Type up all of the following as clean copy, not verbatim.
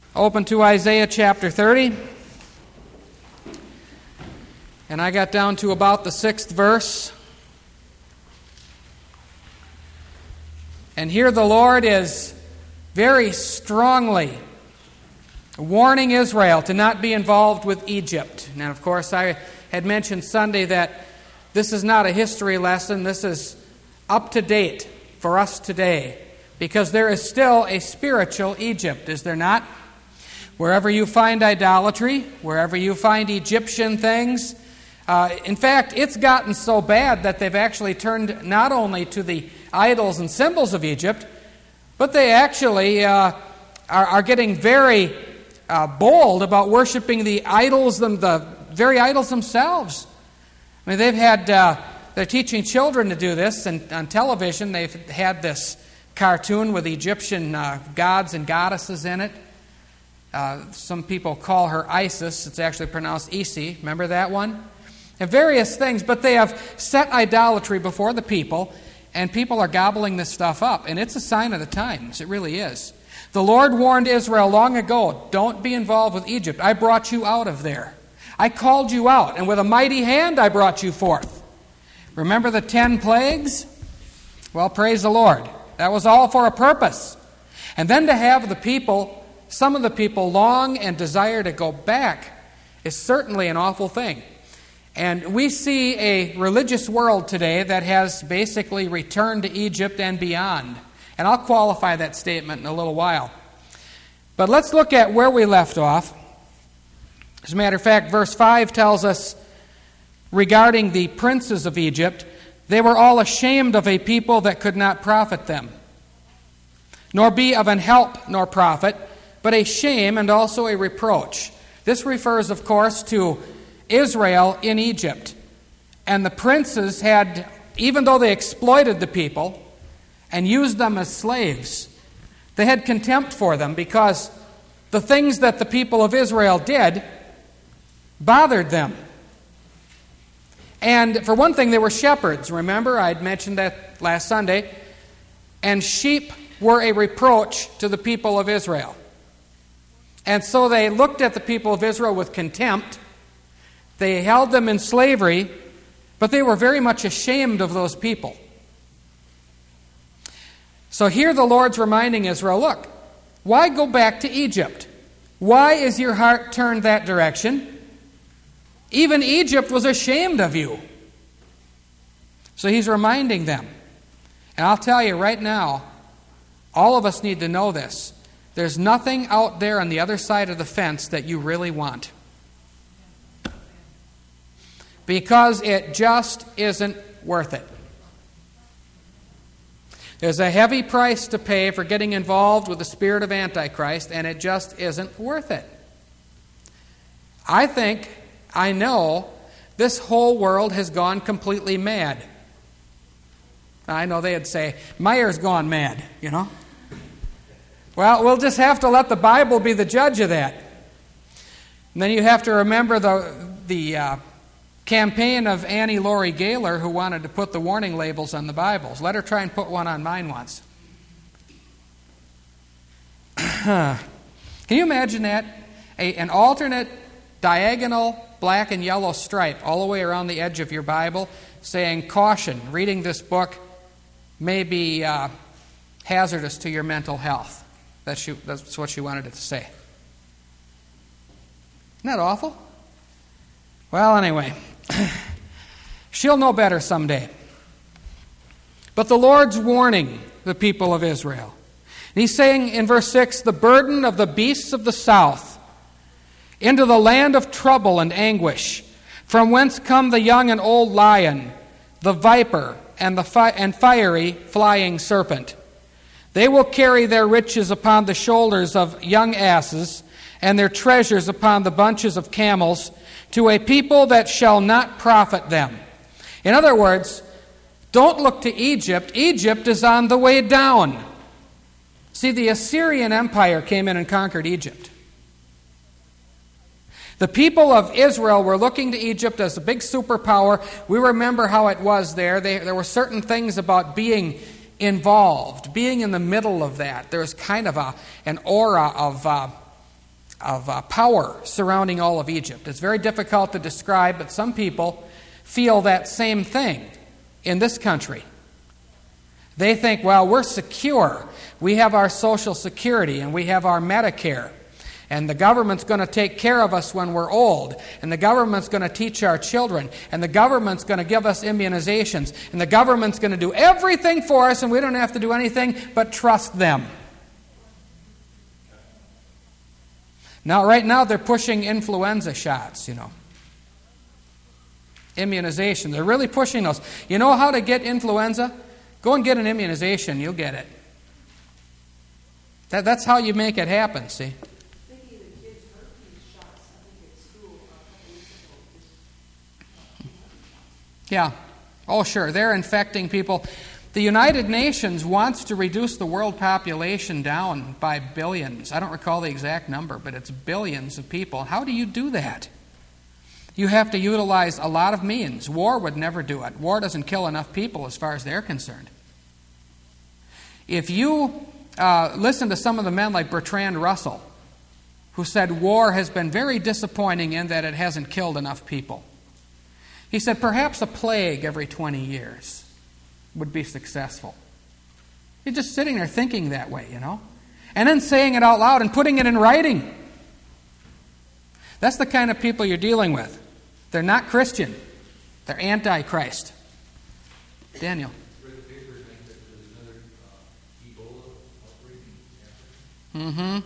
Open to Isaiah chapter 30. And I got down to about the 6th verse. And here the Lord is very strongly warning Israel to not be involved with Egypt. Now, of course, I had mentioned Sunday that this is not a history lesson. This is up to date for us today. Because there is still a spiritual Egypt, is there not? Wherever you find idolatry, wherever you find Egyptian things. In fact, it's gotten so bad that they've actually turned not only to the idols and symbols of Egypt, but they actually are getting very bold about worshiping the idols, the very idols themselves. I mean, they're teaching children to do this, and on television they've had this cartoon with Egyptian gods and goddesses in it. Some people call her Isis. It's actually pronounced Isi. Remember that one? And various things, but they have set idolatry before the people, and people are gobbling this stuff up. And it's a sign of the times. It really is. The Lord warned Israel long ago, don't be involved with Egypt. I brought you out of there. I called you out, and with a mighty hand I brought you forth. Remember the 10 plagues? Well, praise the Lord. That was all for a purpose. And then to have the people, some of the people, long and desire to go back is certainly an awful thing. And we see a religious world today that has basically returned to Egypt and beyond. And I'll qualify that statement in a little while. But let's look at where we left off. As a matter of fact, verse 5 tells us regarding the princes of Egypt, they were all ashamed of a people that could not profit them, nor be of an help nor profit, but a shame and also a reproach. This refers, of course, to Israel in Egypt. And the princes had, even though they exploited the people and used them as slaves, they had contempt for them because the things that the people of Israel did bothered them. And for one thing, they were shepherds. Remember, I'd mentioned that last Sunday. And sheep were a reproach to the people of Israel. And so they looked at the people of Israel with contempt. They held them in slavery, but they were very much ashamed of those people. So here the Lord's reminding Israel, look, why go back to Egypt? Why is your heart turned that direction? Even Egypt was ashamed of you. So he's reminding them. And I'll tell you right now, all of us need to know this. There's nothing out there on the other side of the fence that you really want. Because it just isn't worth it. There's a heavy price to pay for getting involved with the spirit of Antichrist, and it just isn't worth it. I know this whole world has gone completely mad. I know they'd say, Meyer's gone mad, you know. Well, we'll just have to let the Bible be the judge of that. And then you have to remember the campaign of Annie Laurie Gaylor, who wanted to put the warning labels on the Bibles. Let her try and put one on mine once. Can you imagine that? An alternate diagonal black and yellow stripe all the way around the edge of your Bible saying, caution, reading this book may be hazardous to your mental health. That's what she wanted it to say. Isn't that awful? Well, anyway, she'll know better someday. But the Lord's warning the people of Israel. And he's saying in verse 6, the burden of the beasts of the south into the land of trouble and anguish, from whence come the young and old lion, the viper, and the fiery flying serpent. They will carry their riches upon the shoulders of young asses, and their treasures upon the bunches of camels, to a people that shall not profit them. In other words, don't look to Egypt. Egypt is on the way down. See, the Assyrian Empire came in and conquered Egypt. The people of Israel were looking to Egypt as a big superpower. We remember how it was there. There were certain things about being involved, being in the middle of that. There was kind of an aura of power surrounding all of Egypt. It's very difficult to describe, but some people feel that same thing in this country. They think, well, we're secure. We have our Social Security and we have our Medicare. And the government's going to take care of us when we're old. And the government's going to teach our children. And the government's going to give us immunizations. And the government's going to do everything for us, and we don't have to do anything but trust them. Now, right now, they're pushing influenza shots, Immunization. They're really pushing those. You know how to get influenza? Go and get an immunization. You'll get it. That's how you make it happen, see? Yeah. Oh, sure. They're infecting people. The United Nations wants to reduce the world population down by billions. I don't recall the exact number, but it's billions of people. How do you do that? You have to utilize a lot of means. War would never do it. War doesn't kill enough people as far as they're concerned. If you listen to some of the men like Bertrand Russell, who said war has been very disappointing in that it hasn't killed enough people. He said perhaps a plague every 20 years would be successful. You're just sitting there thinking that way, and then saying it out loud and putting it in writing. That's the kind of people you're dealing with. They're not Christian. They're anti-Christ. Daniel. Mm-hmm.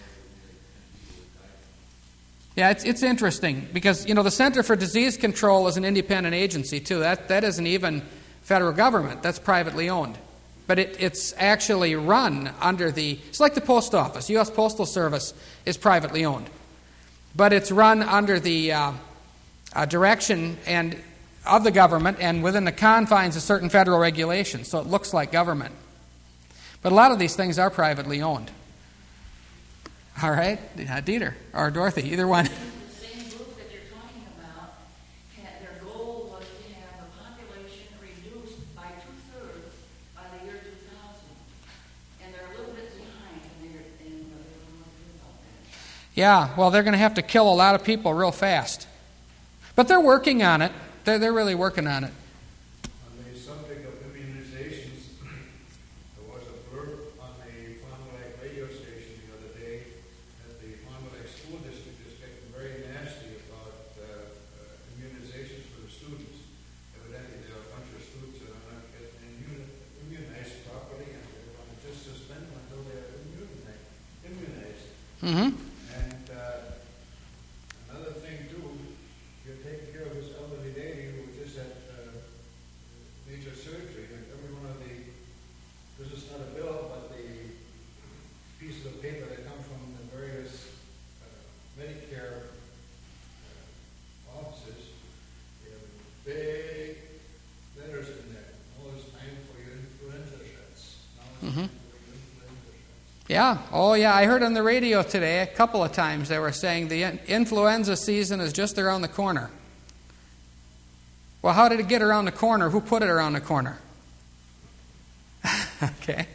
Yeah, it's interesting because, the Center for Disease Control is an independent agency, too. That isn't even federal government. That's privately owned. But it's actually run under it's like the post office. U.S. Postal Service is privately owned. But it's run under the direction of the government and within the confines of certain federal regulations. So it looks like government. But a lot of these things are privately owned. All right, Dieter or Dorothy, either one. The same group that you're talking about, their goal was to have the population reduced by 2/3 by the year 2000. And they're a little bit behind, and they don't know what to do about that. Yeah, well, they're going to have to kill a lot of people real fast. But they're working on it. They're really working on it. On the subject of immunizations, there was a blurb on the Fond du Lac radio station the other day that the Fond du Lac School District is getting very nasty about immunizations for the students. Evidently, there are a bunch of students that are not getting immunized properly, and they're going to just suspend them until they're immunized. Mm-hmm. And another thing, too, you're taking care of this elderly lady who just had major surgery, and every one of this is not a bill, but the pieces of paper that come from the various Medicare offices, they have big letters in there. Now it's time for your influenza shots. Mm-hmm. Yeah. Oh, yeah. I heard on the radio today a couple of times they were saying the influenza season is just around the corner. Well, how did it get around the corner? Who put it around the corner? Okay.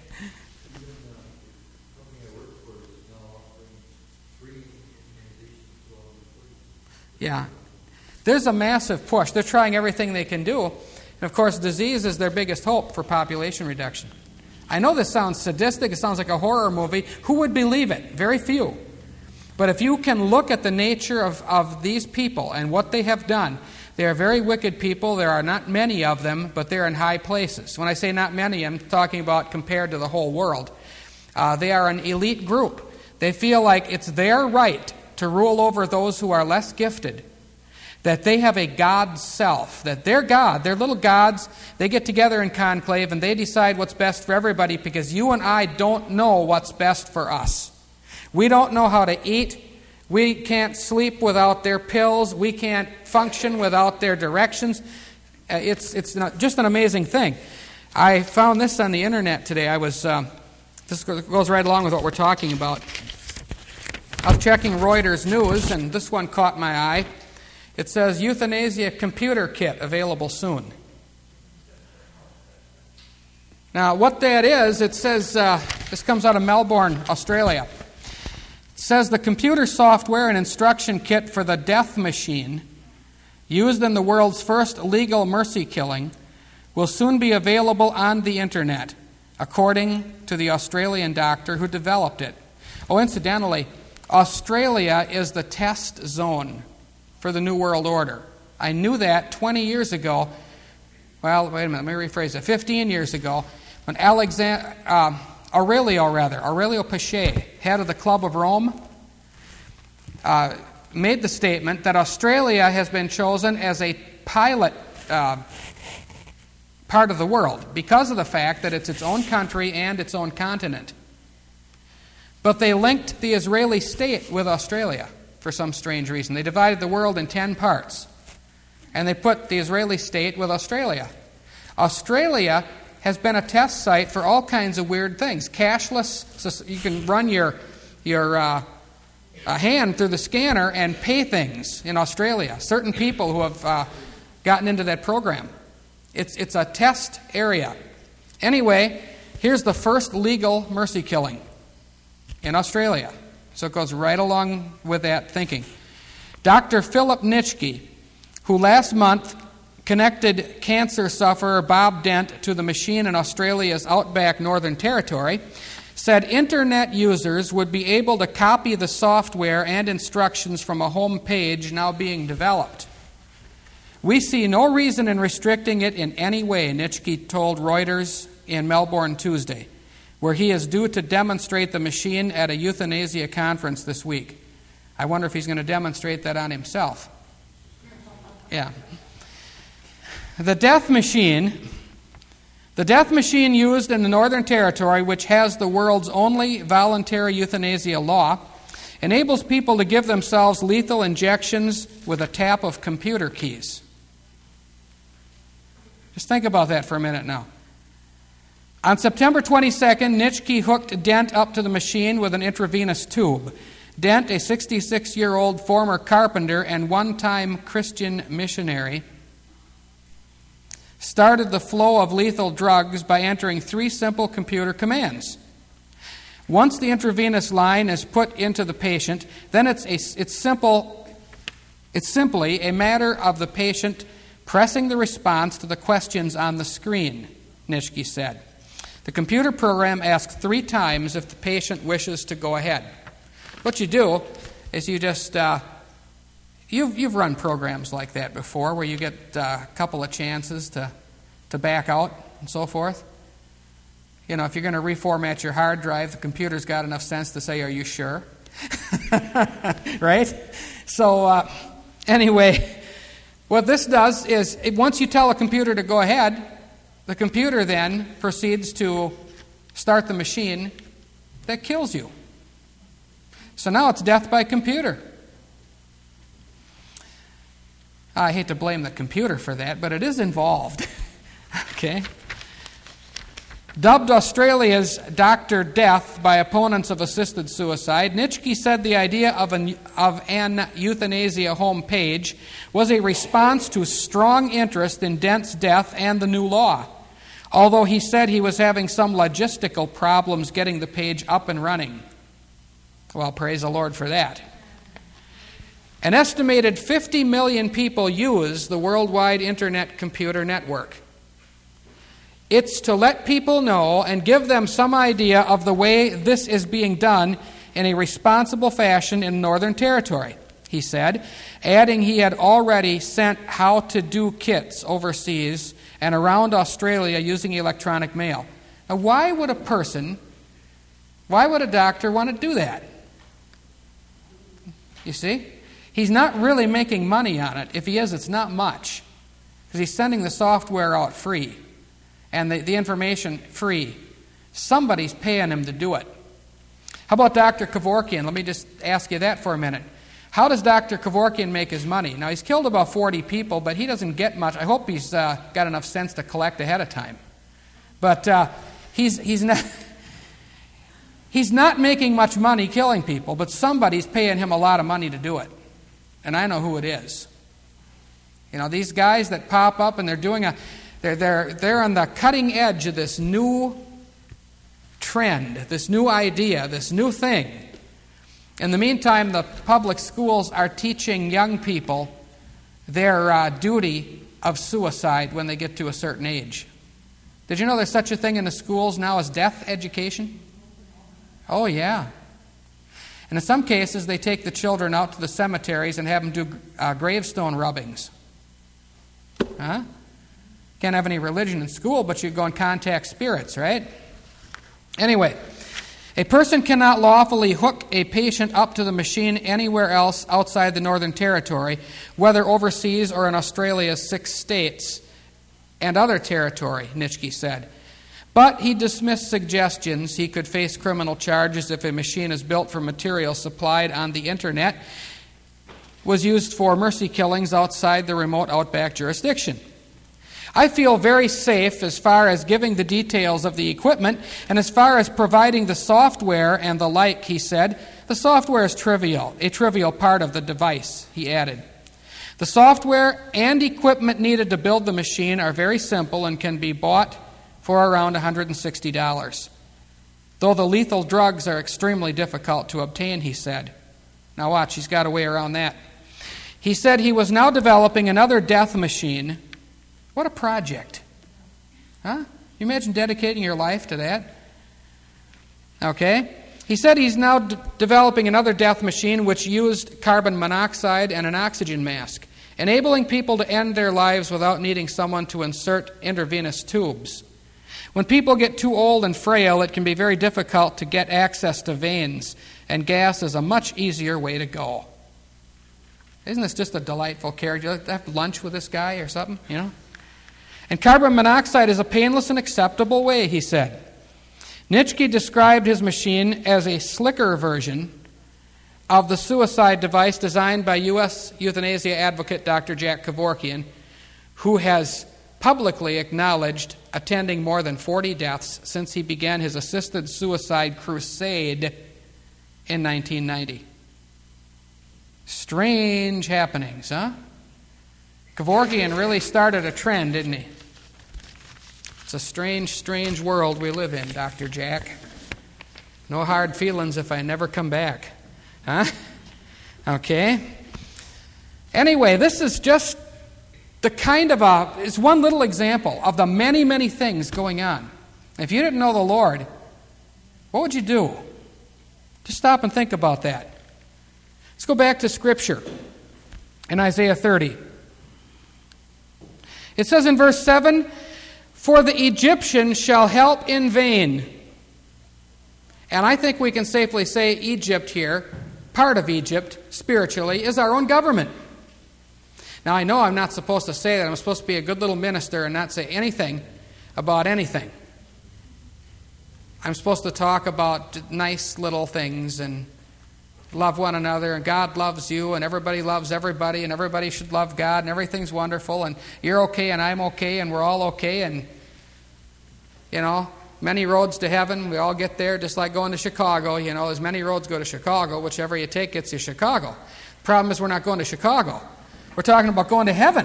Yeah. There's a massive push. They're trying everything they can do. And, of course, disease is their biggest hope for population reduction. I know this sounds sadistic. It sounds like a horror movie. Who would believe it? Very few. But if you can look at the nature of these people and what they have done, they are very wicked people. There are not many of them, but they're in high places. When I say not many, I'm talking about compared to the whole world. They are an elite group. They feel like it's their right to rule over those who are less gifted, that they have a God self, that their God, their little gods, they get together in conclave and they decide what's best for everybody because you and I don't know what's best for us. We don't know how to eat. We can't sleep without their pills. We can't function without their directions. It's just an amazing thing. I found this on the internet today. This goes right along with what we're talking about. I was checking Reuters News, and this one caught my eye. It says, euthanasia computer kit available soon. Now, what that is, it says, this comes out of Melbourne, Australia. It says the computer software and instruction kit for the death machine, used in the world's first legal mercy killing, will soon be available on the internet, according to the Australian doctor who developed it. Oh, incidentally, Australia is the test zone for the New World Order. I knew that 20 years ago. Well, wait a minute, let me rephrase it. 15 years ago, when Aurelio Pache, head of the Club of Rome, made the statement that Australia has been chosen as a pilot part of the world because of the fact that it's its own country and its own continent. But they linked the Israeli state with Australia for some strange reason. They divided the world in 10 parts, and they put the Israeli state with Australia. Australia has been a test site for all kinds of weird things. Cashless, so you can run your hand through the scanner and pay things in Australia. Certain people who have gotten into that program. It's a test area. Anyway, here's the first legal mercy killing in Australia. So it goes right along with that thinking. Dr. Philip Nitschke, who last month connected cancer sufferer Bob Dent to the machine in Australia's outback Northern Territory, said internet users would be able to copy the software and instructions from a home page now being developed. We see no reason in restricting it in any way, Nitschke told Reuters in Melbourne Tuesday, where he is due to demonstrate the machine at a euthanasia conference this week. I wonder if he's going to demonstrate that on himself. Yeah. The death machine used in the Northern Territory, which has the world's only voluntary euthanasia law, enables people to give themselves lethal injections with a tap of computer keys. Just think about that for a minute now. On September 22nd, Nitschke hooked Dent up to the machine with an intravenous tube. Dent, a 66-year-old former carpenter and one-time Christian missionary, started the flow of lethal drugs by entering 3 simple computer commands. Once the intravenous line is put into the patient, then it's simply a matter of the patient pressing the response to the questions on the screen, Nitschke said. The computer program asks 3 times if the patient wishes to go ahead. What you do is you just, you've run programs like that before where you get a couple of chances to back out and so forth. You know, if you're going to reformat your hard drive, the computer's got enough sense to say, are you sure? Right? So, anyway, what this does is, once you tell a computer to go ahead, the computer then proceeds to start the machine that kills you. So now it's death by computer. I hate to blame the computer for that, but it is involved. Okay? Dubbed Australia's Dr. Death by opponents of assisted suicide, Nitschke said the idea of an euthanasia home page was a response to strong interest in Dent's death and the new law, although he said he was having some logistical problems getting the page up and running. Well, praise the Lord for that. An estimated 50 million people use the worldwide Internet computer network. It's to let people know and give them some idea of the way this is being done in a responsible fashion in Northern Territory, he said, adding he had already sent how-to-do kits overseas and around Australia using electronic mail. Now, why would a doctor want to do that? You see? He's not really making money on it. If he is, it's not much, because he's sending the software out free and the information free. Somebody's paying him to do it. How about Dr. Kevorkian? Let me just ask you that for a minute. How does Dr. Kevorkian make his money? Now, he's killed about 40 people, but he doesn't get much. I hope he's got enough sense to collect ahead of time. But he's not making much money killing people, but somebody's paying him a lot of money to do it. And I know who it is. You know, these guys that pop up and they're doing they're on the cutting edge of this new trend, this new idea, this new thing. In the meantime, the public schools are teaching young people their duty of suicide when they get to a certain age. Did you know there's such a thing in the schools now as death education? Oh, yeah. And in some cases, they take the children out to the cemeteries and have them do gravestone rubbings. Huh? Can't have any religion in school, but you go and contact spirits, right? Anyway, a person cannot lawfully hook a patient up to the machine anywhere else outside the Northern Territory, whether overseas or in Australia's 6 states and other territory, Nitschke said. But he dismissed suggestions he could face criminal charges if a machine is built from material supplied on the internet, was used for mercy killings outside the remote outback jurisdiction. I feel very safe as far as giving the details of the equipment and as far as providing the software and the like, he said. The software is trivial, a trivial part of the device, he added. The software and equipment needed to build the machine are very simple and can be bought for around $160. Though the lethal drugs are extremely difficult to obtain, he said. Now watch, he's got a way around that. He said he was now developing another death machine. What a project. Huh? You imagine dedicating your life to that? Okay. He said he's now developing another death machine which used carbon monoxide and an oxygen mask, enabling people to end their lives without needing someone to insert intravenous tubes. When people get too old and frail, it can be very difficult to get access to veins, and gas is a much easier way to go. Isn't this just a delightful character? You have lunch with this guy or something, you know? And carbon monoxide is a painless and acceptable way, he said. Nitschke described his machine as a slicker version of the suicide device designed by U.S. euthanasia advocate Dr. Jack Kevorkian, who has publicly acknowledged attending more than 40 deaths since he began his assisted suicide crusade in 1990. Strange happenings, huh? Kevorkian really started a trend, didn't he? It's a strange, strange world we live in, Dr. Jack. No hard feelings if I never come back. Huh? Okay. Anyway, this is just the kind of it's one little example of the many, many things going on. If you didn't know the Lord, what would you do? Just stop and think about that. Let's go back to Scripture in Isaiah 30. It says in verse 7, "For the Egyptian shall help in vain." And I think we can safely say Egypt here, part of Egypt, spiritually, is our own government. Now, I know I'm not supposed to say that. I'm supposed to be a good little minister and not say anything about anything. I'm supposed to talk about nice little things and love one another, and God loves you, and everybody loves everybody, and everybody should love God, and everything's wonderful, and you're okay, and I'm okay, and we're all okay, and, you know, many roads to heaven. We all get there just like going to Chicago. You know, there's many roads go to Chicago. Whichever you take gets you Chicago. Problem is we're not going to Chicago. We're talking about going to heaven.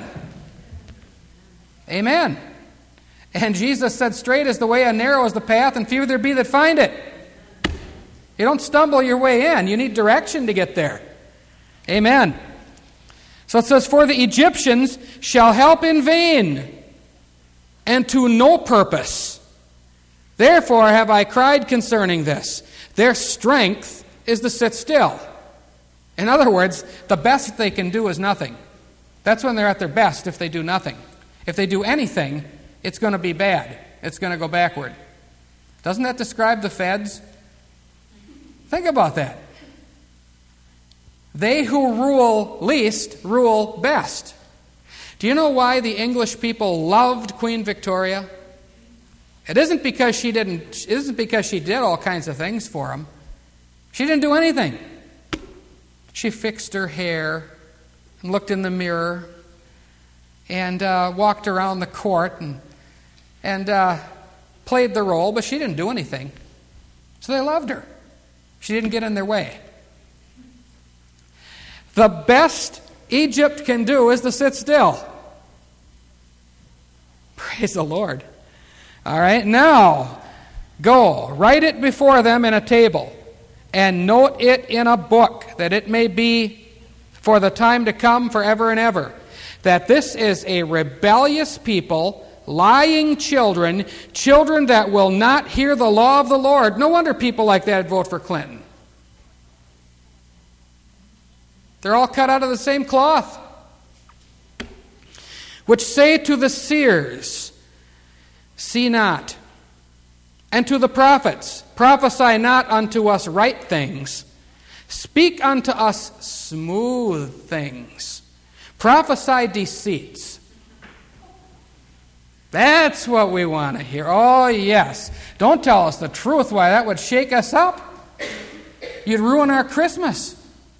Amen. And Jesus said, "Straight is the way and narrow is the path, and few there be that find it." You don't stumble your way in. You need direction to get there. Amen. So it says, "For the Egyptians shall help in vain, and to no purpose. Therefore have I cried concerning this. Their strength is to sit still." In other words, the best they can do is nothing. That's when they're at their best, if they do nothing. If they do anything, it's going to be bad. It's going to go backward. Doesn't that describe the feds? Think about that. They who rule least rule best. Do you know why the English people loved Queen Victoria? It isn't because she did all kinds of things for them. She didn't do anything. She fixed her hair and looked in the mirror and walked around the court and played the role, but she didn't do anything. So they loved her. She didn't get in their way. The best Egypt can do is to sit still. Praise the Lord. All right, now, go, write it before them in a table, and note it in a book, that it may be for the time to come, forever and ever, that this is a rebellious people, lying children, children that will not hear the law of the Lord. No wonder people like that vote for Clinton. They're all cut out of the same cloth. Which say to the seers, see not, and to the prophets, prophesy not unto us right things, speak unto us smooth things, prophesy deceits. That's what we want to hear. Oh, yes. Don't tell us the truth. Why, that would shake us up. You'd ruin our Christmas.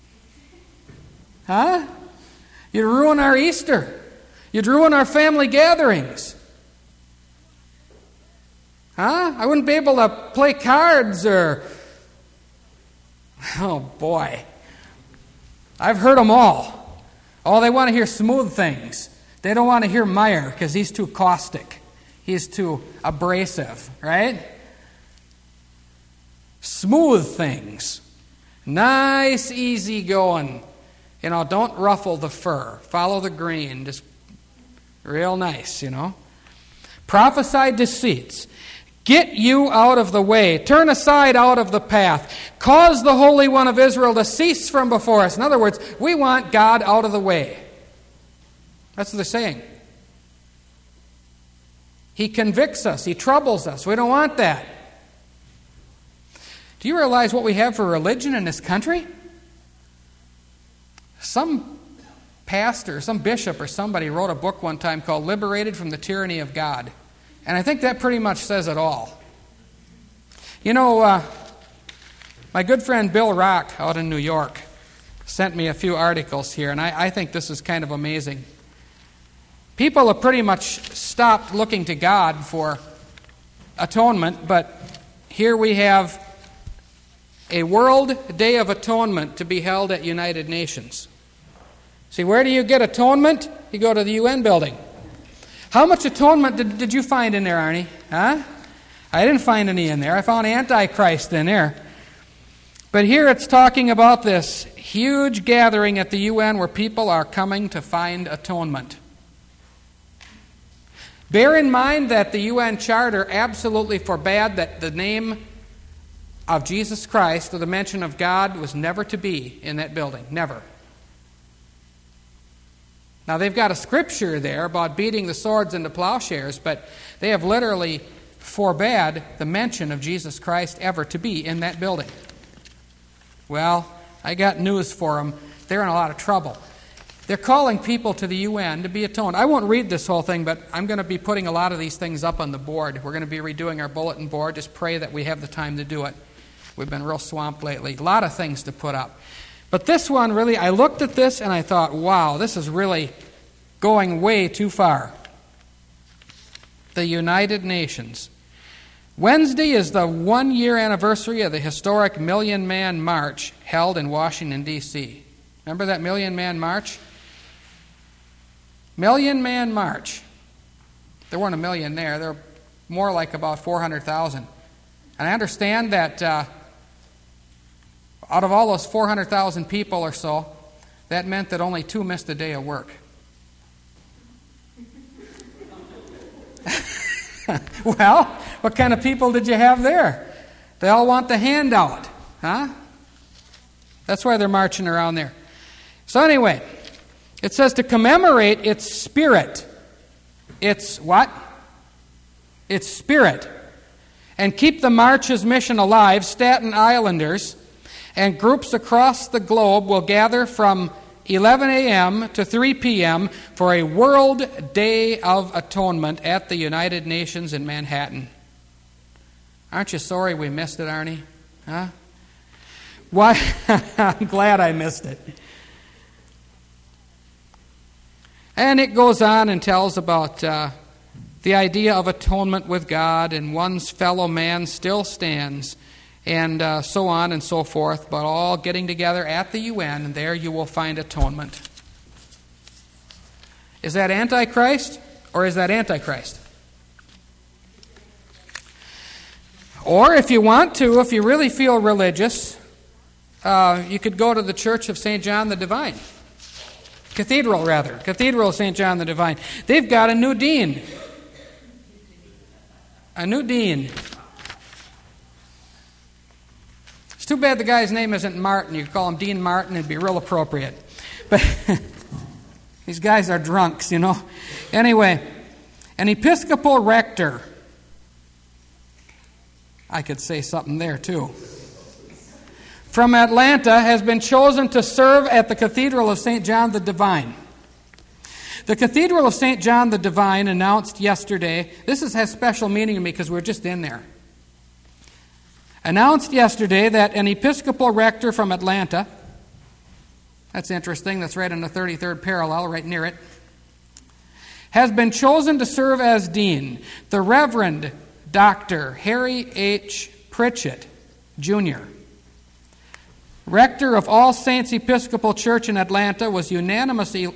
Huh? You'd ruin our Easter. You'd ruin our family gatherings. Huh? I wouldn't be able to play cards or... Oh, boy. I've heard them all. Oh, they want to hear smooth things. They don't want to hear Meyer because he's too caustic. He's too abrasive, right? Smooth things. Nice, easy going. You know, don't ruffle the fur. Follow the green. Just real nice, you know. Prophesy deceits. Get you out of the way. Turn aside out of the path. Cause the Holy One of Israel to cease from before us. In other words, we want God out of the way. That's what they're saying. He convicts us. He troubles us. We don't want that. Do you realize what we have for religion in this country? Some pastor, some bishop or somebody wrote a book one time called Liberated from the Tyranny of God. And I think that pretty much says it all. You know, my good friend Bill Rock out in New York sent me a few articles here, and I think this is kind of amazing. People have pretty much stopped looking to God for atonement, but here we have a World Day of Atonement to be held at United Nations. See, where do you get atonement? You go to the UN building. How much atonement did you find in there, Arnie? Huh? I didn't find any in there. I found Antichrist in there. But here it's talking about this huge gathering at the UN where people are coming to find atonement. Bear in mind that the UN Charter absolutely forbade that the name of Jesus Christ or the mention of God was never to be in that building. Never. Now, they've got a scripture there about beating the swords into plowshares, but they have literally forbade the mention of Jesus Christ ever to be in that building. Well, I got news for them. They're in a lot of trouble. They're calling people to the UN to be atoned. I won't read this whole thing, but I'm going to be putting a lot of these things up on the board. We're going to be redoing our bulletin board. Just pray that we have the time to do it. We've been real swamped lately. A lot of things to put up. But this one, really, I looked at this and I thought, wow, this is really going way too far. The United Nations. Wednesday is the 1-year anniversary of the historic Million Man March held in Washington, D.C. Remember that Million Man March? Million Man March. There weren't a million there. There were more like about 400,000. And I understand that out of all those 400,000 people or so, that meant that only 2 missed a day of work. Well, what kind of people did you have there? They all want the handout, huh? That's why they're marching around there. So anyway, it says to commemorate its spirit. Its what? Its spirit. And keep the march's mission alive, Staten Islanders and groups across the globe will gather from 11 a.m. to 3 p.m. for a World Day of Atonement at the United Nations in Manhattan. Aren't you sorry we missed it, Arnie? Huh? Why? I'm glad I missed it. And it goes on and tells about the idea of atonement with God, and one's fellow man still stands, and so on and so forth, but all getting together at the UN, and there you will find atonement. Is that Antichrist, or is that Antichrist? Or if you want to, if you really feel religious, you could go to the Church of St. John the Divine. Cathedral of St. John the Divine. They've got a new dean. A new dean. It's too bad the guy's name isn't Martin. You could call him Dean Martin. It'd be real appropriate. But these guys are drunks, you know. Anyway, an Episcopal rector. I could say something there, too. From Atlanta has been chosen to serve at the Cathedral of St. John the Divine. The Cathedral of St. John the Divine announced yesterday, has special meaning to me because we're just in there. Announced yesterday that an Episcopal rector from Atlanta, that's interesting, that's right in the 33rd parallel, right near it, has been chosen to serve as dean. The Reverend Dr. Harry H. Pritchett, Jr., rector of All Saints Episcopal Church in Atlanta, was unanimously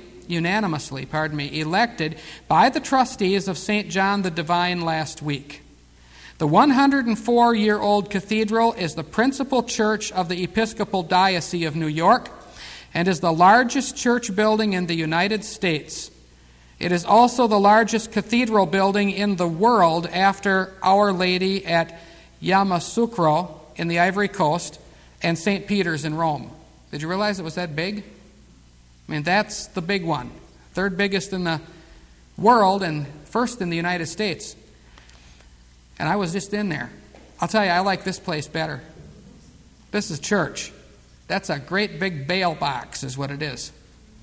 elected by the trustees of St. John the Divine last week. The 104-year-old cathedral is the principal church of the Episcopal Diocese of New York and is the largest church building in the United States. It is also the largest cathedral building in the world after Our Lady at Yamoussoukro in the Ivory Coast and St. Peter's in Rome. Did you realize it was that big? I mean, that's the big one. Third biggest in the world and first in the United States. And I was just in there. I'll tell you, I like this place better. This is church. That's a great big bail box is what it is.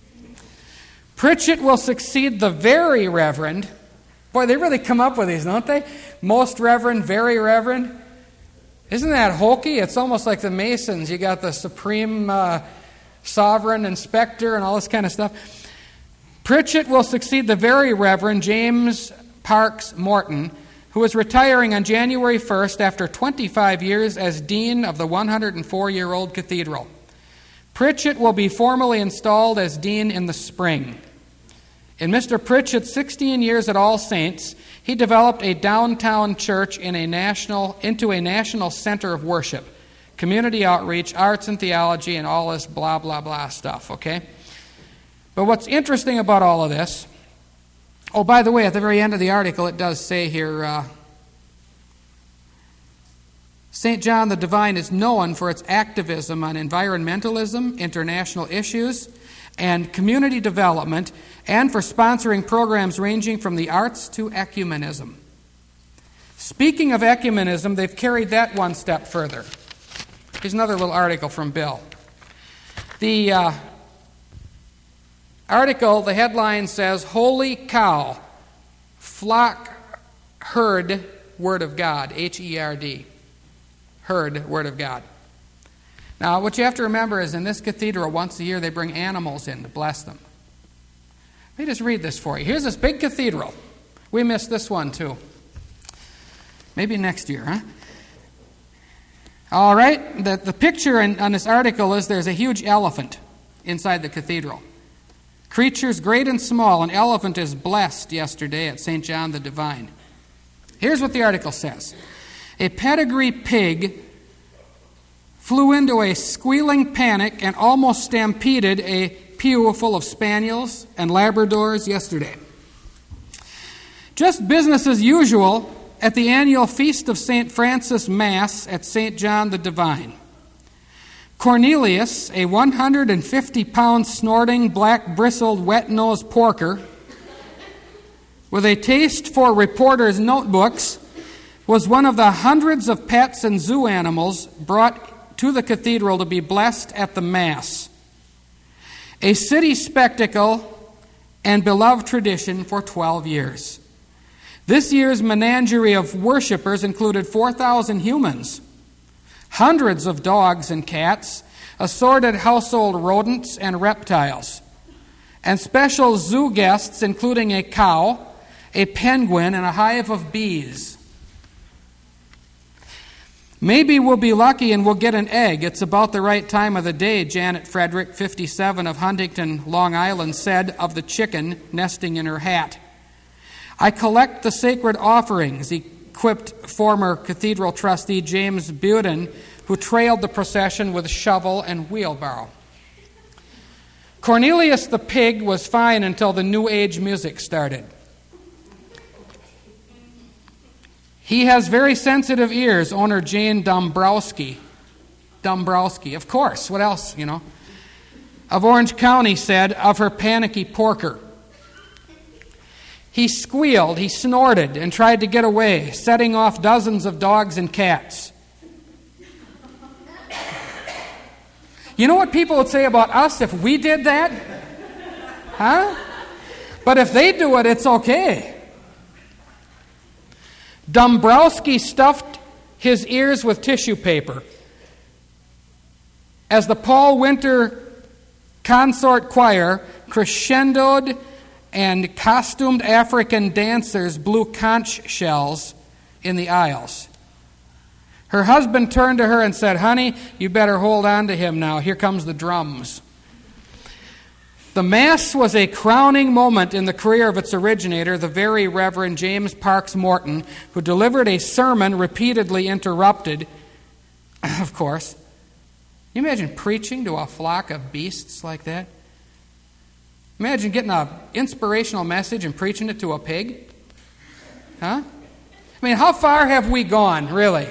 Pritchett will succeed the Very Reverend. Boy, they really come up with these, don't they? Most Reverend, Very Reverend. Isn't that hokey? It's almost like the Masons. You got the Supreme Sovereign Inspector and all this kind of stuff. Pritchett will succeed the Very Reverend James Parks Morton, who is retiring on January 1st after 25 years as dean of the 104-year-old cathedral. Pritchett will be formally installed as dean in the spring. In Mr. Pritchett's 16 years at All Saints, he developed a downtown church into a national center of worship, community outreach, arts and theology, and all this blah, blah, blah stuff, okay? But what's interesting about all of this, oh, by the way, at the very end of the article, it does say here, St. John the Divine is known for its activism on environmentalism, international issues, and community development, and for sponsoring programs ranging from the arts to ecumenism. Speaking of ecumenism, they've carried that one step further. Here's another little article from Bill. The article, the headline says, Holy Cow, Flock Herd Word of God, H-E-R-D, Herd Word of God. Now, what you have to remember is in this cathedral, once a year, they bring animals in to bless them. Let me just read this for you. Here's this big cathedral. We missed this one, too. Maybe next year, huh? All right, the picture on this article is there's a huge elephant inside the cathedral. Creatures great and small, an elephant is blessed yesterday at St. John the Divine. Here's what the article says. A pedigree pig flew into a squealing panic and almost stampeded a pew full of spaniels and Labradors yesterday. Just business as usual at the annual Feast of St. Francis Mass at St. John the Divine. Cornelius, a 150-pound snorting, black-bristled, wet-nosed porker with a taste for reporters' notebooks, was one of the hundreds of pets and zoo animals brought to the cathedral to be blessed at the Mass. A city spectacle and beloved tradition for 12 years. This year's menagerie of worshippers included 4,000 humans, hundreds of dogs and cats, assorted household rodents and reptiles, and special zoo guests including a cow, a penguin, and a hive of bees. Maybe we'll be lucky and we'll get an egg. It's about the right time of the day, Janet Frederick, 57, of Huntington, Long Island, said of the chicken nesting in her hat. I collect the sacred offerings, quipped former cathedral trustee James Buden, who trailed the procession with shovel and wheelbarrow. Cornelius the pig was fine until the New Age music started. He has very sensitive ears, owner Jane Dombrowski. Of course, what else, of Orange County said of her panicky porker. He squealed, he snorted, and tried to get away, setting off dozens of dogs and cats. You know what people would say about us if we did that? Huh? But if they do it, it's okay. Dombrowski stuffed his ears with tissue paper. As the Paul Winter Consort Choir crescendoed and costumed African dancers blew conch shells in the aisles. Her husband turned to her and said, "Honey, you better hold on to him now. Here comes the drums." The Mass was a crowning moment in the career of its originator, the very Reverend James Parks Morton, who delivered a sermon repeatedly interrupted, of course. Can you imagine preaching to a flock of beasts like that? Imagine getting an inspirational message and preaching it to a pig. Huh? I mean, how far have we gone, really?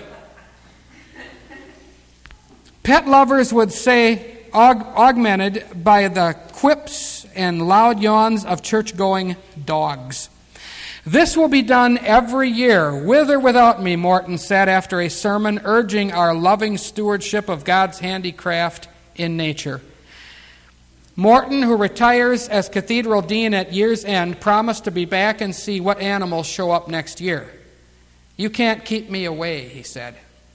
Pet lovers would say, augmented by the quips and loud yawns of church-going dogs. "This will be done every year, with or without me," Morton said after a sermon urging our loving stewardship of God's handicraft in nature. Morton, who retires as cathedral dean at year's end, promised to be back and see what animals show up next year. "You can't keep me away," he said.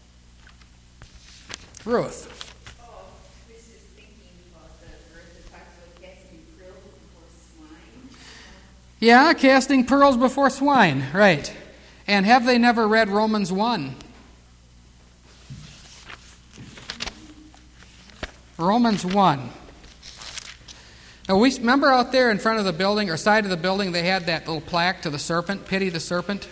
Ruth. This is thinking about the verse that talks about casting pearls before swine. Yeah, casting pearls before swine, right. And have they never read Romans 1? Romans 1. Now, we remember out there in front of the building, or side of the building, they had that little plaque to the serpent, "Pity the serpent."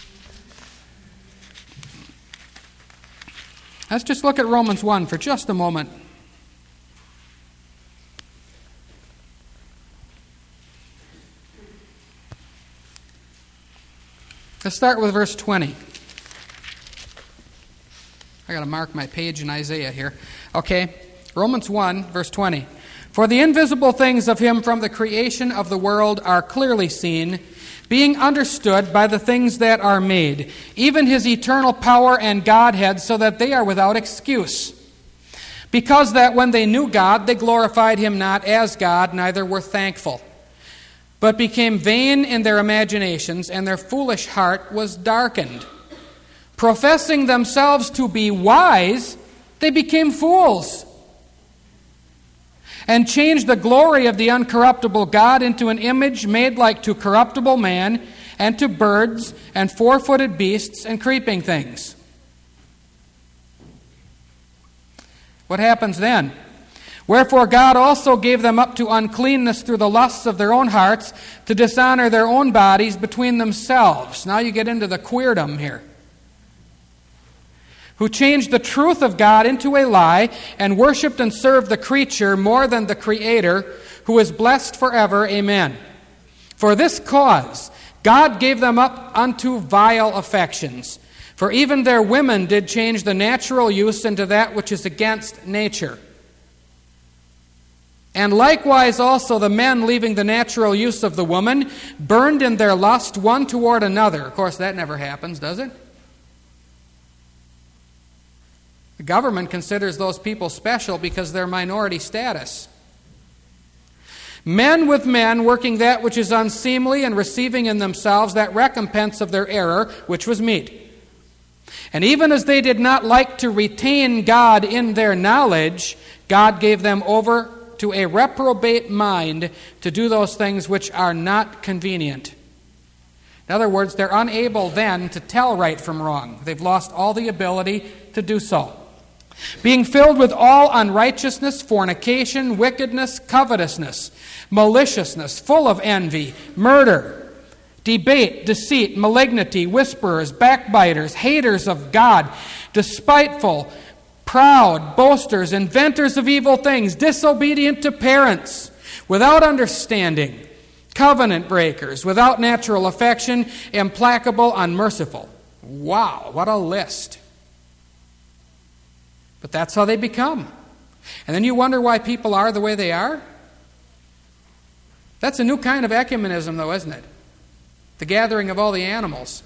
Let's just look at Romans 1 for just a moment. Let's start with verse 20. I got to mark my page in Isaiah here. Okay, Romans 1, verse 20. "For the invisible things of him from the creation of the world are clearly seen, being understood by the things that are made, even his eternal power and Godhead, so that they are without excuse. Because that when they knew God, they glorified him not as God, neither were thankful, but became vain in their imaginations, and their foolish heart was darkened. Professing themselves to be wise, they became fools, and changed the glory of the uncorruptible God into an image made like to corruptible man, and to birds, and four-footed beasts, and creeping things." What happens then? "Wherefore God also gave them up to uncleanness through the lusts of their own hearts, to dishonor their own bodies between themselves." Now you get into the queerdom here. "Who changed the truth of God into a lie, and worshipped and served the creature more than the Creator, who is blessed forever. Amen. For this cause God gave them up unto vile affections. For even their women did change the natural use into that which is against nature. And likewise also the men, leaving the natural use of the woman, burned in their lust one toward another." Of course, that never happens, does it? The government considers those people special because they're minority status. "Men with men, working that which is unseemly, and receiving in themselves that recompense of their error, which was meet. And even as they did not like to retain God in their knowledge, God gave them over to a reprobate mind to do those things which are not convenient." In other words, they're unable then to tell right from wrong. They've lost all the ability to do so. "Being filled with all unrighteousness, fornication, wickedness, covetousness, maliciousness, full of envy, murder, debate, deceit, malignity, whisperers, backbiters, haters of God, despiteful, proud, boasters, inventors of evil things, disobedient to parents, without understanding, covenant breakers, without natural affection, implacable, unmerciful. Wow, what a list. But that's how they become. And then you wonder why people are the way they are? That's a new kind of ecumenism, though, isn't it? The gathering of all the animals.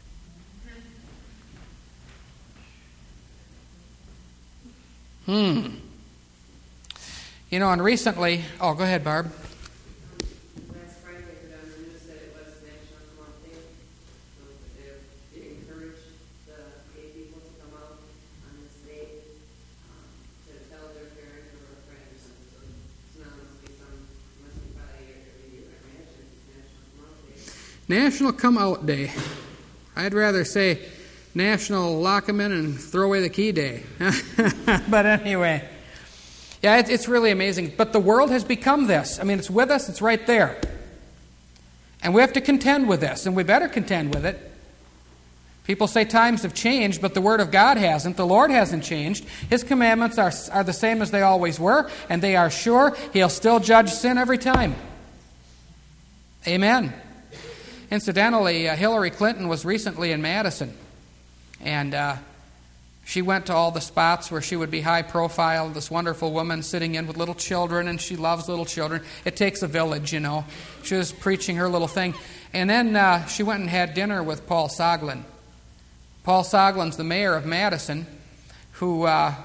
You know, and recently... Oh, go ahead, Barb. Last Friday, I heard on the news that it was National Come Out Day. It encouraged the gay people to come out on this day to tell their parent or a friend or something. So now must be probably every year, I imagine, National Come Out Day. National Come Out Day. I'd rather say National Lock 'em in and Throw Away the Key Day. But anyway, yeah, it's really amazing. But the world has become this. I mean, it's with us, it's right there. And we have to contend with this, and we better contend with it. People say times have changed, but the Word of God hasn't. The Lord hasn't changed. His commandments are the same as they always were, and they are sure. He'll still judge sin every time. Amen. Incidentally, Hillary Clinton was recently in Madison, and she went to all the spots where she would be high profile, this wonderful woman sitting in with little children, and she loves little children. It takes a village, you know. She was preaching her little thing. And then she went and had dinner with Paul Soglin. Paul Soglin's the mayor of Madison, who, well,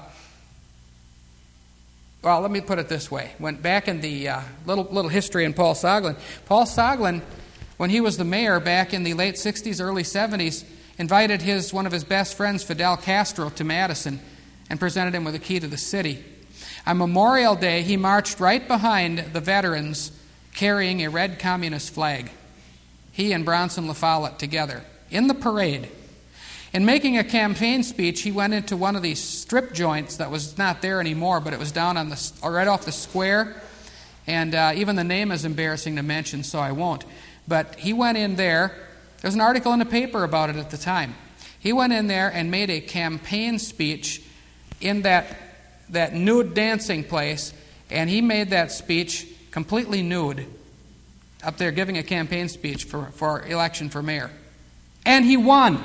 let me put it this way. Went back in the little history in Paul Soglin. Paul Soglin, when he was the mayor back in the late 60s, early 70s, invited one of his best friends, Fidel Castro, to Madison and presented him with a key to the city. On Memorial Day, he marched right behind the veterans carrying a red communist flag. He and Bronson La Follette together in the parade. In making a campaign speech, he went into one of these strip joints that was not there anymore, but it was down on right off the square. And even the name is embarrassing to mention, so I won't. But he went in there. There's an article in the paper about it at the time. He went in there and made a campaign speech in that nude dancing place, and he made that speech completely nude up there giving a campaign speech for election for mayor. And he won.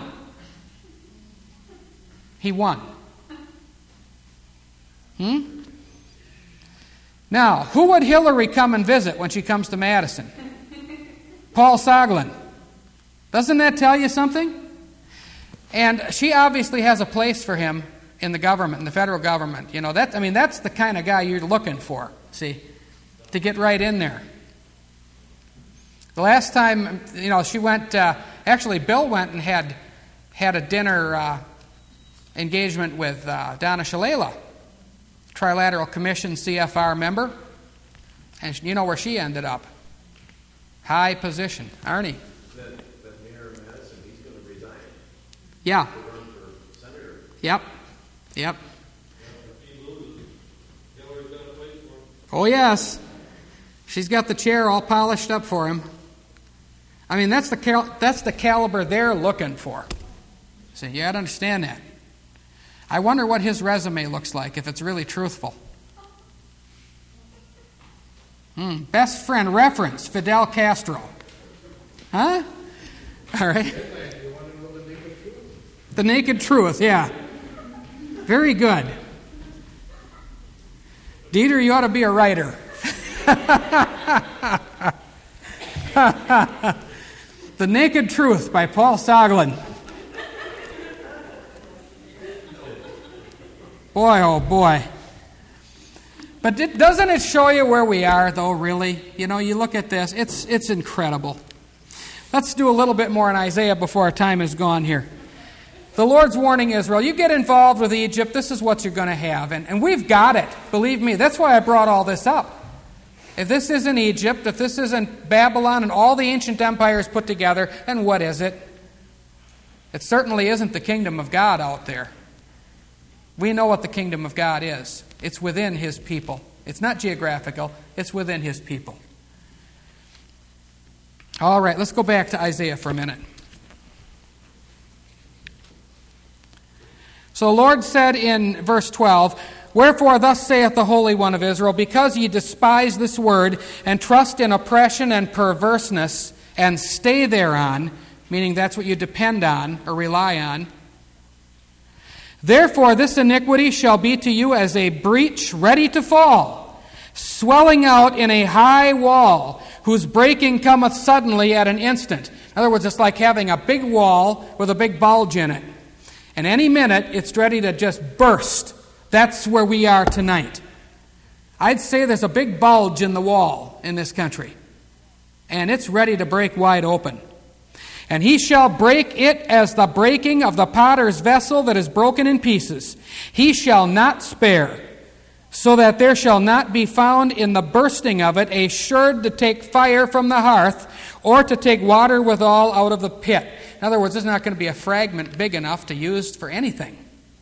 He won. Now, who would Hillary come and visit when she comes to Madison? Paul Soglin. Doesn't that tell you something? And she obviously has a place for him in the government, in the federal government. You know, that's the kind of guy you're looking for, see, to get right in there. The last time, you know, she went, actually Bill went and had a dinner engagement with Donna Shalala, Trilateral Commission CFR member, and you know where she ended up. High position. Arnie. That mayor of Madison, he's going to resign. Yeah. To run for senator. Yep. Oh, yes. She's got the chair all polished up for him. I mean, that's the caliber they're looking for. See, you got to understand that. I wonder what his resume looks like, if it's really truthful. Best friend reference, Fidel Castro. Huh? All right. You want to know the naked truth? The naked truth, yeah. Very good. Dieter, you ought to be a writer. The Naked Truth by Paul Soglin. Boy, oh boy. But doesn't it show you where we are, though, really? You know, you look at this, it's incredible. Let's do a little bit more in Isaiah before our time is gone here. The Lord's warning Israel, you get involved with Egypt, this is what you're going to have. And we've got it, believe me. That's why I brought all this up. If this isn't Egypt, if this isn't Babylon and all the ancient empires put together, then what is it? It certainly isn't the kingdom of God out there. We know what the kingdom of God is. It's within His people. It's not geographical. It's within His people. All right, let's go back to Isaiah for a minute. So the Lord said in verse 12, "Wherefore thus saith the Holy One of Israel, because ye despise this word, and trust in oppression and perverseness, and stay thereon," meaning that's what you depend on or rely on, "therefore this iniquity shall be to you as a breach ready to fall, swelling out in a high wall, whose breaking cometh suddenly at an instant." In other words, it's like having a big wall with a big bulge in it. And any minute, it's ready to just burst. That's where we are tonight. I'd say there's a big bulge in the wall in this country. And it's ready to break wide open. "And he shall break it as the breaking of the potter's vessel that is broken in pieces. He shall not spare, so that there shall not be found in the bursting of it a sherd to take fire from the hearth, or to take water withal out of the pit." In other words, there's not going to be a fragment big enough to use for anything.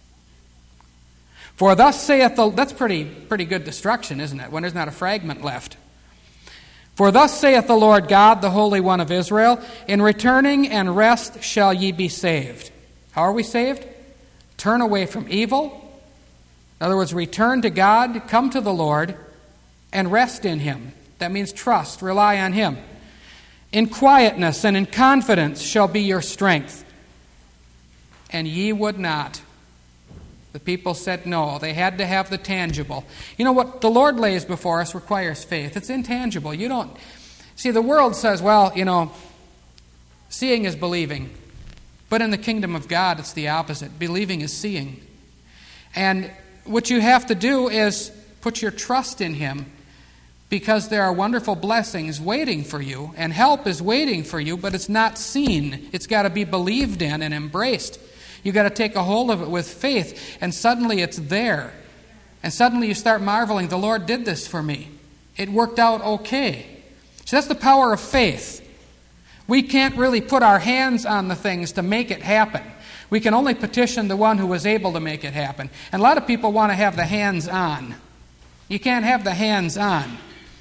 "For thus saith the..." That's pretty good destruction, isn't it, when there's not a fragment left. "For thus saith the Lord God, the Holy One of Israel, in returning and rest shall ye be saved." How are we saved? Turn away from evil. In other words, return to God, come to the Lord, and rest in Him. That means trust, rely on Him. "In quietness and in confidence shall be your strength. And ye would not." The people said no. They had to have the tangible. You know what the Lord lays before us requires faith. It's intangible. You don't... See, the world says, well, seeing is believing. But in the kingdom of God, it's the opposite. Believing is seeing. And what you have to do is put your trust in Him, because there are wonderful blessings waiting for you, and help is waiting for you, but it's not seen. It's got to be believed in and embraced. You've got to take a hold of it with faith, and suddenly it's there. And suddenly you start marveling, the Lord did this for me. It worked out okay. So that's the power of faith. We can't really put our hands on the things to make it happen. We can only petition the one who was able to make it happen. And a lot of people want to have the hands on. You can't have the hands on.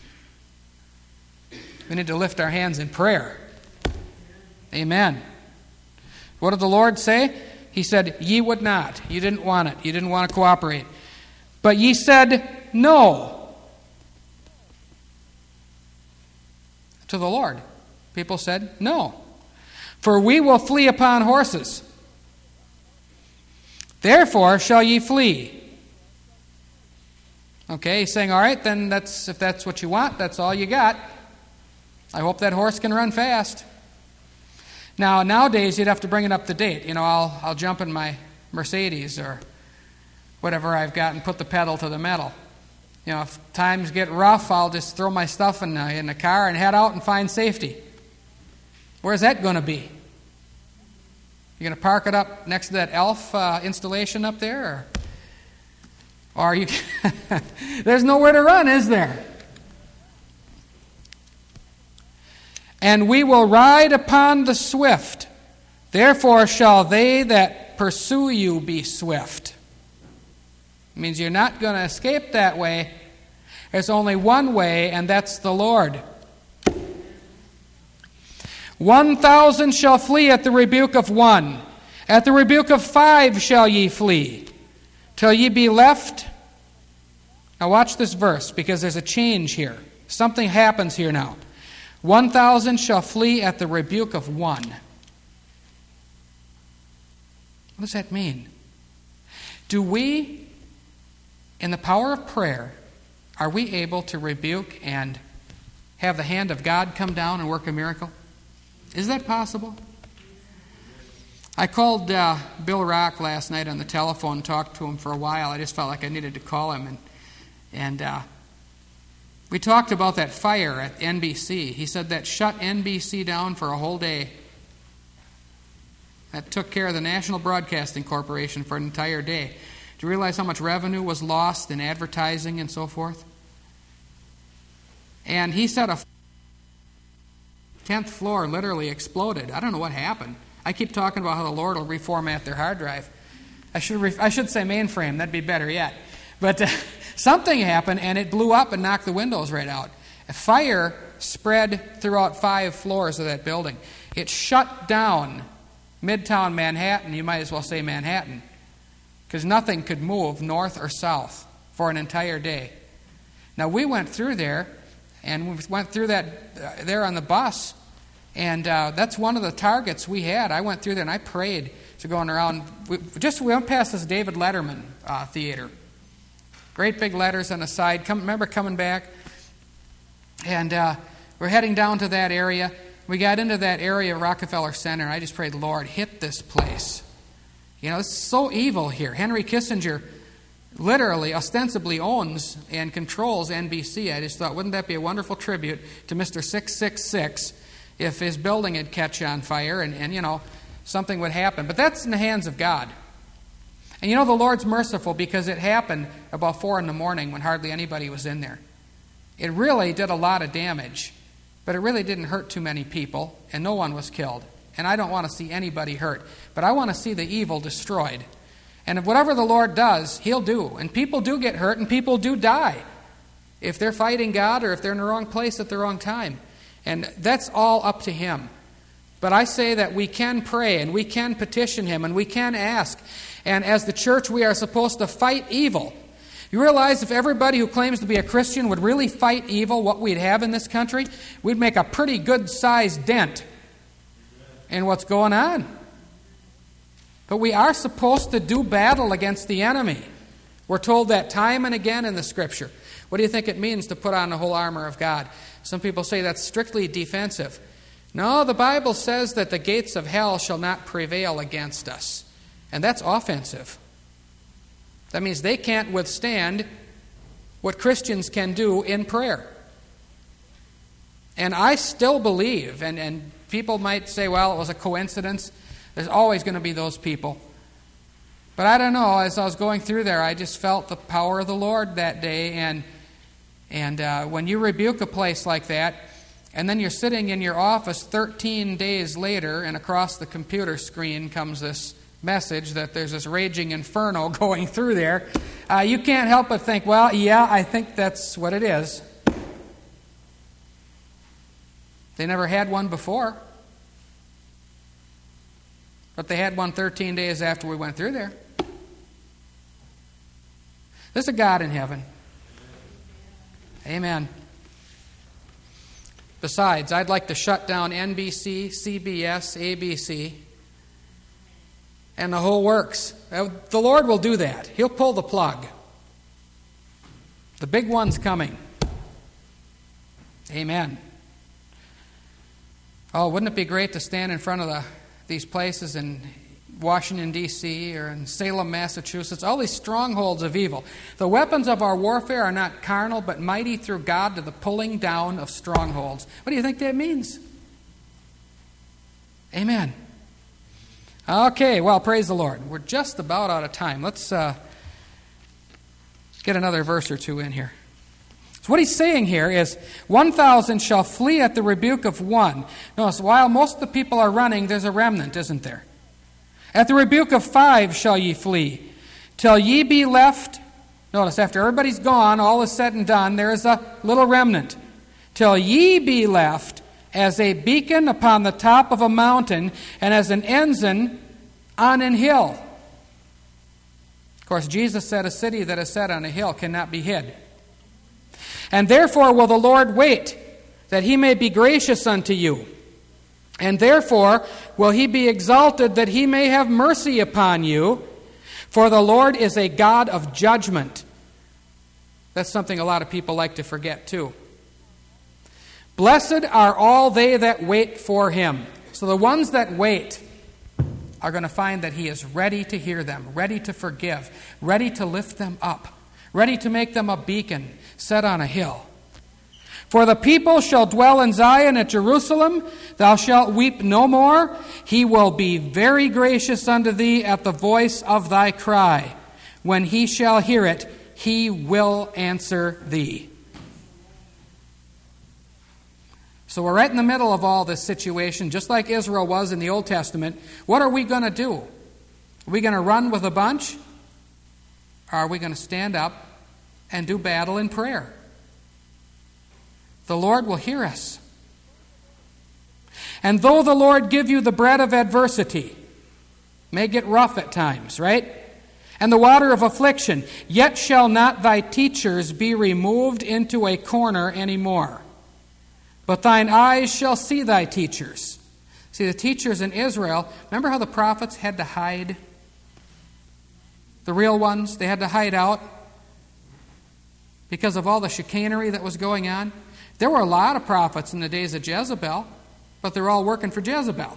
We need to lift our hands in prayer. Amen. What did the Lord say? He said, "Ye would not." You didn't want it. You didn't want to cooperate. "But ye said no." To the Lord. People said no. "For we will flee upon horses. Therefore shall ye flee." Okay, he's saying, all right, then if that's what you want, that's all you got. I hope that horse can run fast. Now, nowadays, you'd have to bring it up to date. I'll jump in my Mercedes or whatever I've got and put the pedal to the metal. If times get rough, I'll just throw my stuff in the car and head out and find safety. Where's that going to be? You're going to park it up next to that ELF installation up there? Or you... There's nowhere to run, is there? "And we will ride upon the swift. Therefore shall they that pursue you be swift." It means you're not going to escape that way. There's only one way, and that's the Lord. 1,000 shall flee at the rebuke of one. At the rebuke of 5 shall ye flee, till ye be left. Now watch this verse, because there's a change here. Something happens here now. 1,000 shall flee at the rebuke of 1. What does that mean? Do we, in the power of prayer, are we able to rebuke and have the hand of God come down and work a miracle? Is that possible? I called Bill Rock last night on the telephone and talked to him for a while. I just felt like I needed to call him. And we talked about that fire at NBC. He said that shut NBC down for a whole day. That took care of the National Broadcasting Corporation for an entire day. Do you realize how much revenue was lost in advertising and so forth? And he said a 10th floor literally exploded. I don't know what happened. I keep talking about how the Lord will reformat their hard drive. I should say mainframe. That'd be better yet. But something happened, and it blew up and knocked the windows right out. A fire spread throughout 5 floors of that building. It shut down Midtown Manhattan, you might as well say Manhattan, because nothing could move north or south for an entire day. Now, we went through there, and we went through that there on the bus, and that's one of the targets we had. I went through there, and I prayed to going around. We went past this David Letterman theater. Great big letters on the side. Remember coming back? And we're heading down to that area. We got into that area of Rockefeller Center, and I just prayed, Lord, hit this place. You know, it's so evil here. Henry Kissinger literally, ostensibly owns and controls NBC. I just thought, wouldn't that be a wonderful tribute to Mr. 666 if his building had catch on fire and you know, something would happen. But that's in the hands of God. And you know, the Lord's merciful because it happened about 4 in the morning when hardly anybody was in there. It really did a lot of damage, but it really didn't hurt too many people, and no one was killed. And I don't want to see anybody hurt, but I want to see the evil destroyed. And whatever the Lord does, He'll do. And people do get hurt, and people do die if they're fighting God or if they're in the wrong place at the wrong time. And that's all up to Him. But I say that we can pray, and we can petition Him, and we can ask. And as the church, we are supposed to fight evil. You realize if everybody who claims to be a Christian would really fight evil, what we'd have in this country? We'd make a pretty good-sized dent in what's going on. But we are supposed to do battle against the enemy. We're told that time and again in the Scripture. What do you think it means to put on the whole armor of God? Some people say that's strictly defensive. No, the Bible says that the gates of hell shall not prevail against us. And that's offensive. That means they can't withstand what Christians can do in prayer. And I still believe, and people might say, well, it was a coincidence. There's always going to be those people. But I don't know, as I was going through there, I just felt the power of the Lord that day. And when you rebuke a place like that, and then you're sitting in your office 13 days later, and across the computer screen comes this message that there's this raging inferno going through there, you can't help but think, well, yeah, I think that's what it is. They never had one before. But they had one 13 days after we went through there. There's a God in heaven. Amen. Besides, I'd like to shut down NBC, CBS, ABC, and the whole works. The Lord will do that. He'll pull the plug. The big one's coming. Amen. Oh, wouldn't it be great to stand in front of these places in Washington, D.C., or in Salem, Massachusetts, all these strongholds of evil. The weapons of our warfare are not carnal, but mighty through God to the pulling down of strongholds. What do you think that means? Amen. Okay, well, praise the Lord. We're just about out of time. Let's get another verse or two in here. So what he's saying here is, 1,000 shall flee at the rebuke of one. Notice, while most of the people are running, there's a remnant, isn't there? At the rebuke of 5 shall ye flee, till ye be left. Notice, after everybody's gone, all is said and done, there is a little remnant. Till ye be left as a beacon upon the top of a mountain, and as an ensign on an hill. Of course, Jesus said a city that is set on a hill cannot be hid. And therefore will the Lord wait, that He may be gracious unto you. And therefore will He be exalted, that He may have mercy upon you. For the Lord is a God of judgment. That's something a lot of people like to forget too. Blessed are all they that wait for Him. So the ones that wait are going to find that He is ready to hear them, ready to forgive, ready to lift them up, ready to make them a beacon set on a hill. For the people shall dwell in Zion at Jerusalem. Thou shalt weep no more. He will be very gracious unto thee at the voice of thy cry. When He shall hear it, He will answer thee. So we're right in the middle of all this situation, just like Israel was in the Old Testament. What are we going to do? Are we going to run with a bunch? Or are we going to stand up and do battle in prayer? the Lord will hear us. And though the Lord give you the bread of adversity, may get rough at times, right? And the water of affliction, yet shall not thy teachers be removed into a corner any more. But thine eyes shall see thy teachers. See, the teachers in Israel, remember how the prophets had to hide? The real ones, they had to hide out because of all the chicanery that was going on. There were a lot of prophets in the days of Jezebel, but they're all working for Jezebel.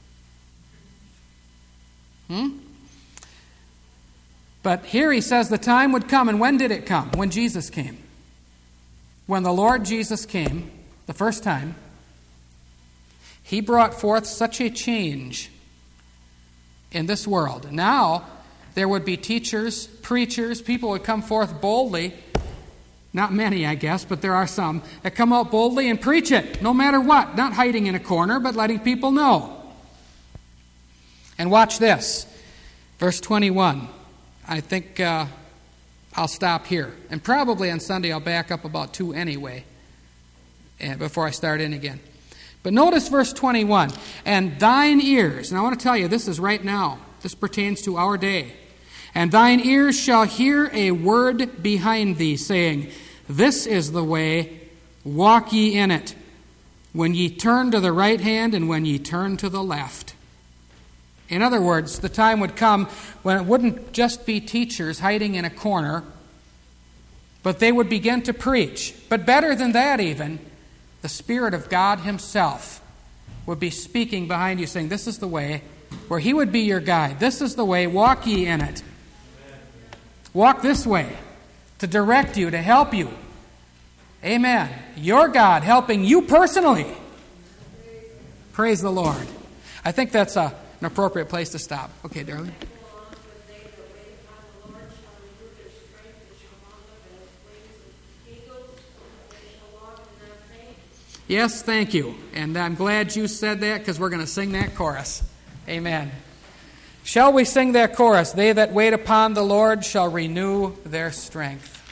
But here he says the time would come, and when did it come? When Jesus came. When the Lord Jesus came, the first time, he brought forth such a change in this world. Now, there would be teachers, preachers, people would come forth boldly. Not many, I guess, but there are some that come out boldly and preach it, no matter what. Not hiding in a corner, but letting people know. And watch this. Verse 21. I think I'll stop here. And probably on Sunday I'll back up about 2 anyway, before I start in again. But notice verse 21. And thine ears, and I want to tell you, this is right now. This pertains to our day. And thine ears shall hear a word behind thee, saying, This is the way, walk ye in it, when ye turn to the right hand and when ye turn to the left. In other words, the time would come when it wouldn't just be teachers hiding in a corner, but they would begin to preach. But better than that even, the Spirit of God Himself would be speaking behind you, saying, This is the way, where He would be your guide. This is the way, walk ye in it. Walk this way, to direct you, to help you. Amen. Your God helping you personally. Praise the Lord. I think that's an appropriate place to stop. Okay, darling. Yes, thank you. And I'm glad you said that because we're going to sing that chorus. Amen. Shall we sing that chorus? They that wait upon the Lord shall renew their strength.